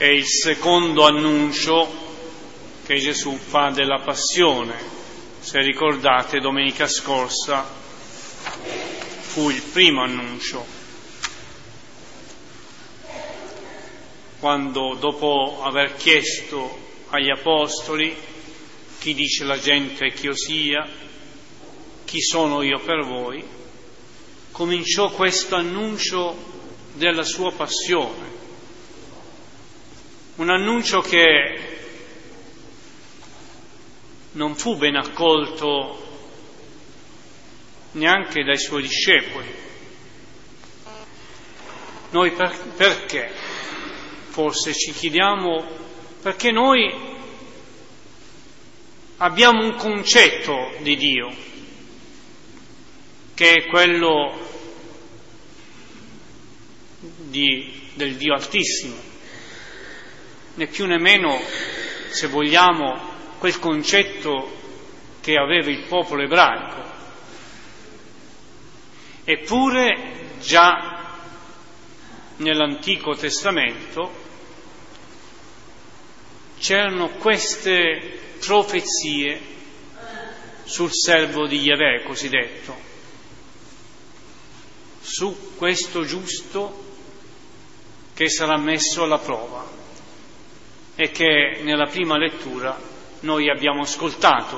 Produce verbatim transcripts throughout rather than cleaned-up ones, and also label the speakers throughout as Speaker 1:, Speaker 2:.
Speaker 1: è il secondo annuncio che Gesù fa della passione. Se ricordate, domenica scorsa fu il primo annuncio, quando dopo aver chiesto agli apostoli chi dice la gente che io sia, chi sono io per voi, cominciò questo annuncio della sua passione, un annuncio che non fu ben accolto neanche dai suoi discepoli. Noi per, perché? Forse ci chiediamo perché noi abbiamo un concetto di Dio, che è quello di, del Dio Altissimo, né più né meno, se vogliamo, quel concetto che aveva il popolo ebraico. Eppure già nell'Antico Testamento c'erano queste profezie sul servo di Yahweh cosiddetto, su questo giusto che sarà messo alla prova e che nella prima lettura noi abbiamo ascoltato,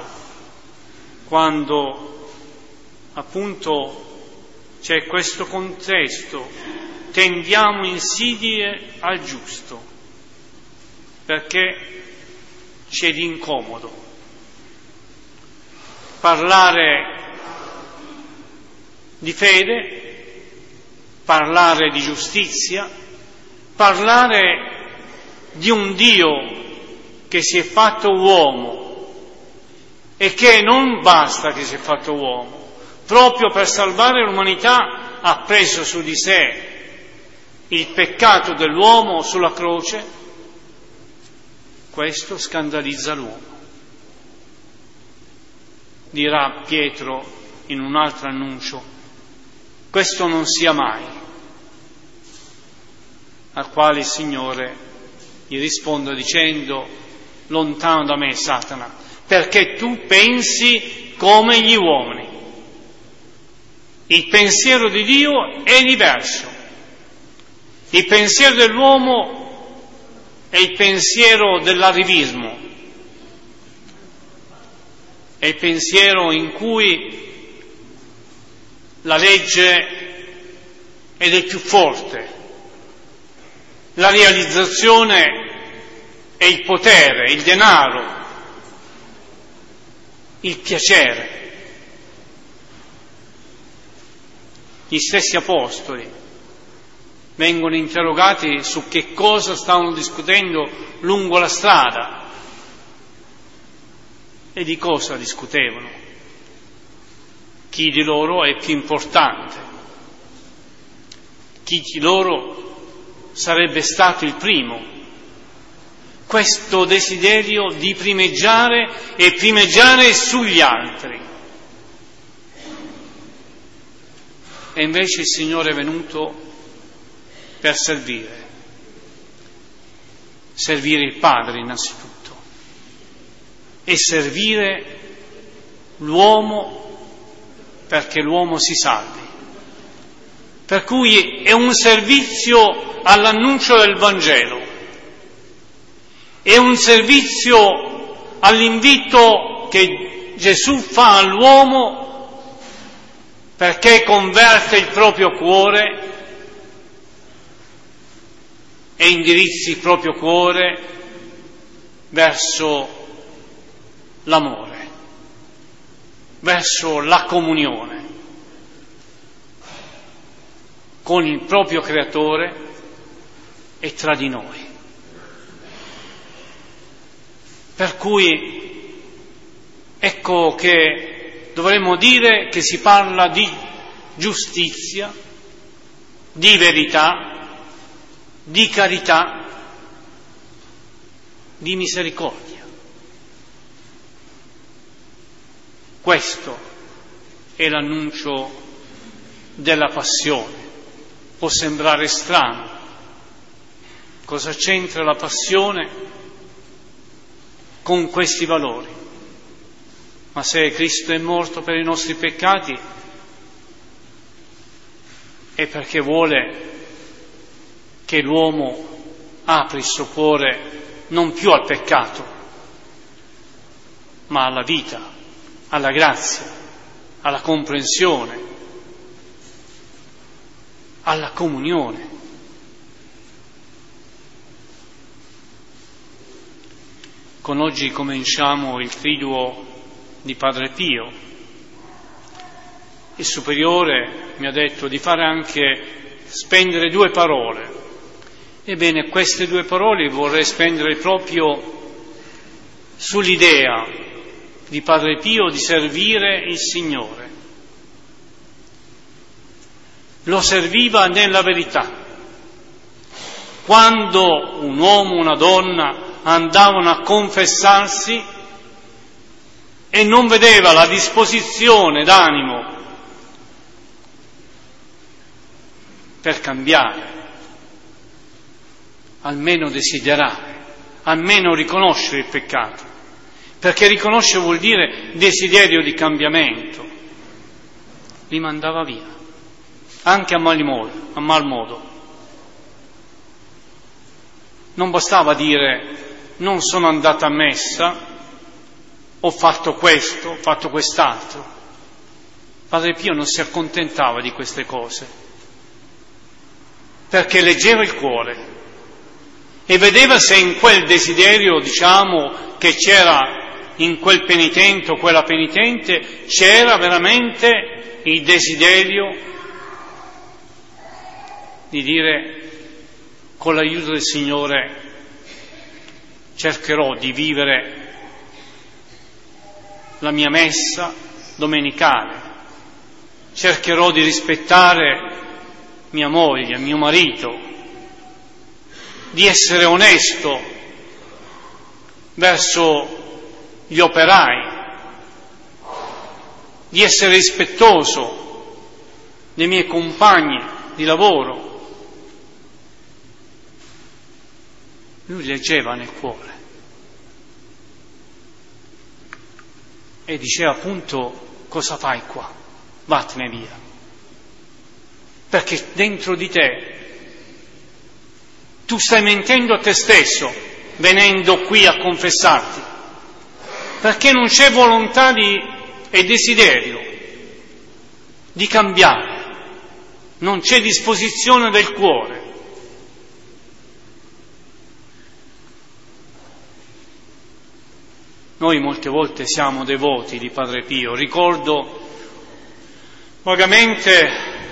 Speaker 1: quando appunto c'è questo contesto: tendiamo insidie al giusto perché c'è di incomodo parlare di fede, parlare di giustizia, parlare di un Dio che si è fatto uomo e che non basta che si è fatto uomo, proprio per salvare l'umanità ha preso su di sé il peccato dell'uomo sulla croce. Questo scandalizza l'uomo. Dirà Pietro in un altro annuncio: questo non sia mai. Al quale il Signore gli risponde dicendo: lontano da me, Satana, perché tu pensi come gli uomini. Il pensiero di Dio è diverso. Il pensiero dell'uomo è il pensiero dell'arrivismo, è il pensiero in cui la legge è del più forte, la realizzazione è il potere, il denaro, il piacere. Gli stessi apostoli vengono interrogati su che cosa stavano discutendo lungo la strada. E di cosa discutevano? Chi di loro è più importante? Chi di loro sarebbe stato il primo? Questo desiderio di primeggiare e primeggiare sugli altri. E invece il Signore è venuto per servire, servire il Padre innanzitutto e servire l'uomo perché l'uomo si salvi. Per cui è un servizio all'annuncio del Vangelo, è un servizio all'invito che Gesù fa all'uomo perché converte il proprio cuore e indirizzi il proprio cuore verso l'amore, verso la comunione con il proprio Creatore e tra di noi. Per cui ecco che dovremmo dire che si parla di giustizia, di verità, di carità, di misericordia. Questo è l'annuncio della passione. Può sembrare strano, Cosa c'entra la passione con questi valori? Ma se Cristo è morto per i nostri peccati è perché vuole che l'uomo apra il suo cuore non più al peccato, ma alla vita, alla grazia, alla comprensione, alla comunione. Con oggi cominciamo il triduo di Padre Pio. Il superiore mi ha detto di fare anche spendere due parole. Ebbene, queste due parole vorrei spendere proprio sull'idea di Padre Pio di servire il Signore. Lo serviva nella verità. Quando un uomo, una donna andavano a confessarsi e non vedeva la disposizione d'animo per cambiare, almeno desiderare, almeno riconoscere il peccato, perché riconoscere vuol dire desiderio di cambiamento, li mandava via, anche a mal modo, a mal modo. Non bastava dire non sono andata a messa, ho fatto questo, ho fatto quest'altro. Padre Pio non si accontentava di queste cose, perché leggeva il cuore e vedeva se in quel desiderio, diciamo, che c'era in quel penitente o quella penitente, c'era veramente il desiderio di dire: con l'aiuto del Signore cercherò di vivere la mia messa domenicale, cercherò di rispettare mia moglie, mio marito, di essere onesto verso gli operai, di essere rispettoso dei miei compagni di lavoro. Lui leggeva nel cuore e diceva appunto: cosa fai qua? Vattene via, perché dentro di te tu stai mentendo a te stesso venendo qui a confessarti, perché non c'è volontà di, e desiderio di cambiare, non c'è disposizione del cuore. Noi molte volte siamo devoti di Padre Pio. Ricordo vagamente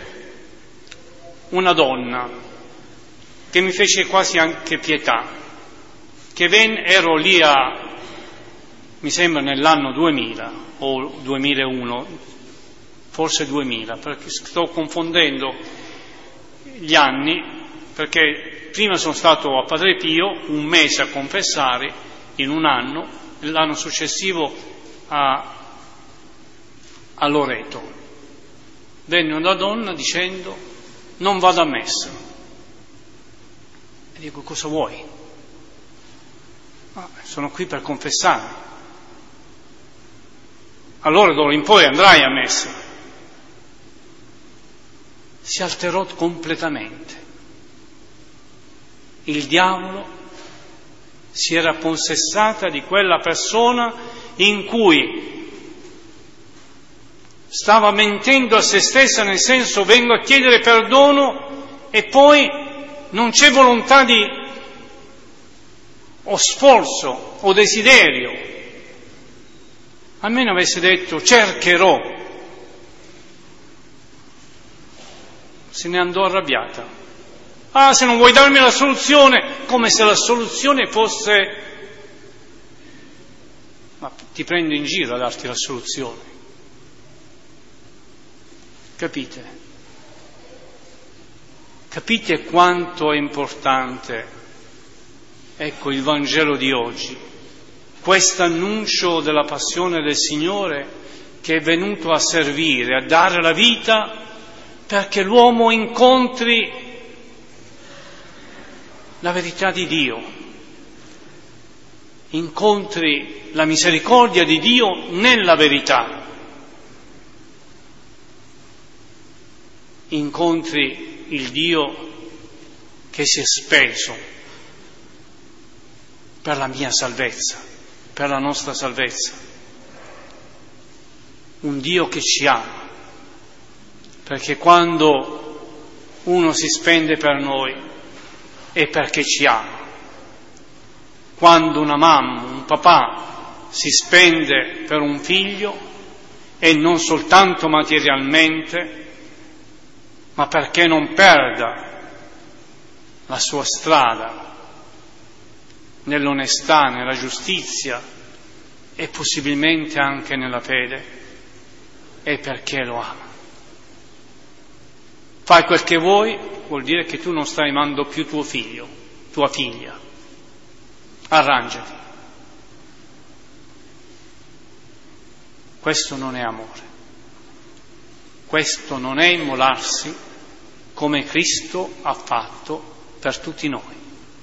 Speaker 1: una donna che mi fece quasi anche pietà, che ven- ero lì a, mi sembra nell'anno duemila o duemilauno, forse duemila, perché sto confondendo gli anni, perché prima sono stato a Padre Pio un mese a confessare in un anno, l'anno successivo a, a Loreto. Venne una donna dicendo: non vado a messa. E dico: cosa vuoi? Ah, sono qui per confessarmi. Allora d'ora in poi andrai a messa. Si alterò completamente. Il diavolo si era possessata di quella persona in cui stava mentendo a se stessa, nel senso: vengo a chiedere perdono e poi non c'è volontà di o sforzo o desiderio. Almeno avesse detto: cercherò. Se ne andò arrabbiata. Ah, se non vuoi darmi la soluzione, come se la soluzione fosse: ma ti prendo in giro a darti la soluzione. Capite? Capite quanto è importante, ecco, il Vangelo di oggi, questo annuncio della passione del Signore, che è venuto a servire, a dare la vita perché l'uomo incontri la verità di Dio, incontri la misericordia di Dio nella verità, incontri il Dio che si è speso per la mia salvezza, per la nostra salvezza, un Dio che ci ama, perché quando uno si spende per noi è perché ci ama. Quando una mamma, un papà si spende per un figlio e non soltanto materialmente, ma perché non perda la sua strada nell'onestà, nella giustizia e possibilmente anche nella fede, è perché lo ama. Fai quel che vuoi, vuol dire che tu non stai amando più tuo figlio, tua figlia. Arrangiati. Questo non è amore. Questo non è immolarsi come Cristo ha fatto per tutti noi.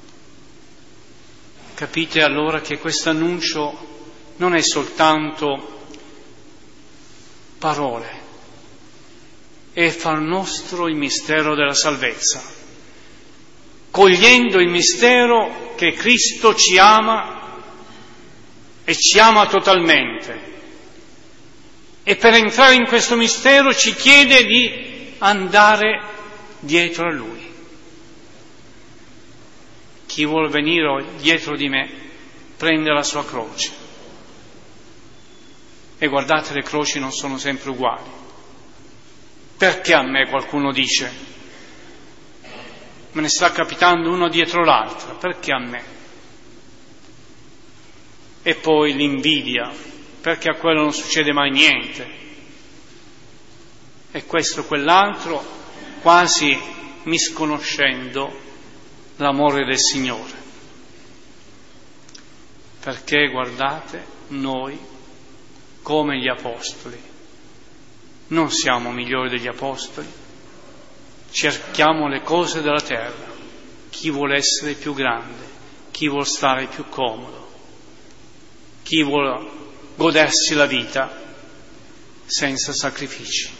Speaker 1: Capite allora che questo annuncio non è soltanto parole, è far nostro il mistero della salvezza, cogliendo il mistero che Cristo ci ama e ci ama totalmente. E per entrare in questo mistero ci chiede di andare dietro a Lui. Chi vuol venire dietro di me prende la sua croce. E guardate, le croci non sono sempre uguali. Perché a me, qualcuno dice, me ne sta capitando uno dietro l'altro, perché a me? E poi l'invidia, perché a quello non succede mai niente, e questo o quell'altro, quasi misconoscendo l'amore del Signore. Perché, guardate, noi, come gli Apostoli, non siamo migliori degli Apostoli, cerchiamo le cose della terra, chi vuole essere più grande, chi vuole stare più comodo, chi vuole godersi la vita senza sacrifici.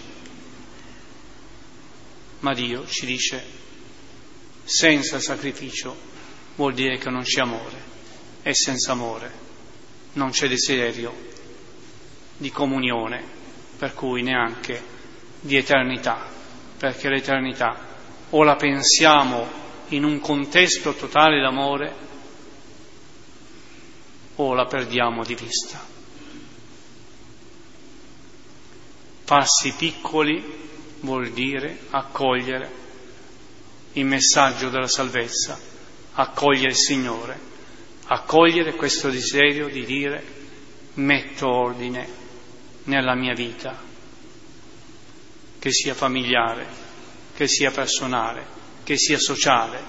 Speaker 1: Ma Dio ci dice, senza sacrificio vuol dire che non c'è amore, e senza amore non c'è desiderio di comunione, per cui neanche di eternità, perché l'eternità o la pensiamo in un contesto totale d'amore o la perdiamo di vista. Farsi piccoli vuol dire accogliere il messaggio della salvezza, accogliere il Signore, accogliere questo desiderio di dire metto ordine nella mia vita, che sia familiare, che sia personale, che sia sociale.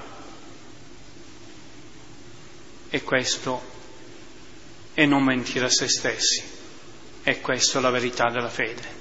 Speaker 1: E questo è non mentire a se stessi, e questa è la verità della fede.